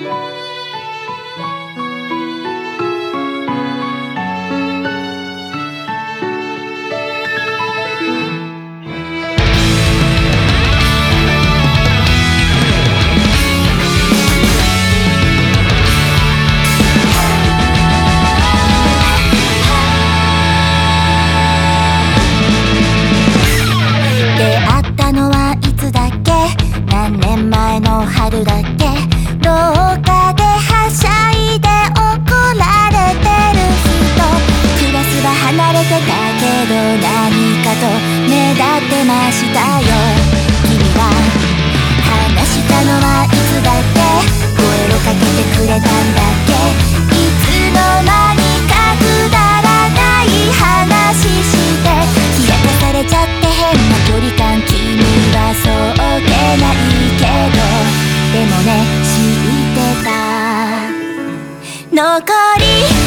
何年前の春だっけ、廊下ではしゃいで怒られてる人、クラスは離れてたけど何かと目立ってましたよ。君は話したのはいつだっけ、声をかけてくれたんだっけ、いつの間にかくだらない話して冷やかされちゃって変な距離感、君はそうでないけど、でもね知ってた。残り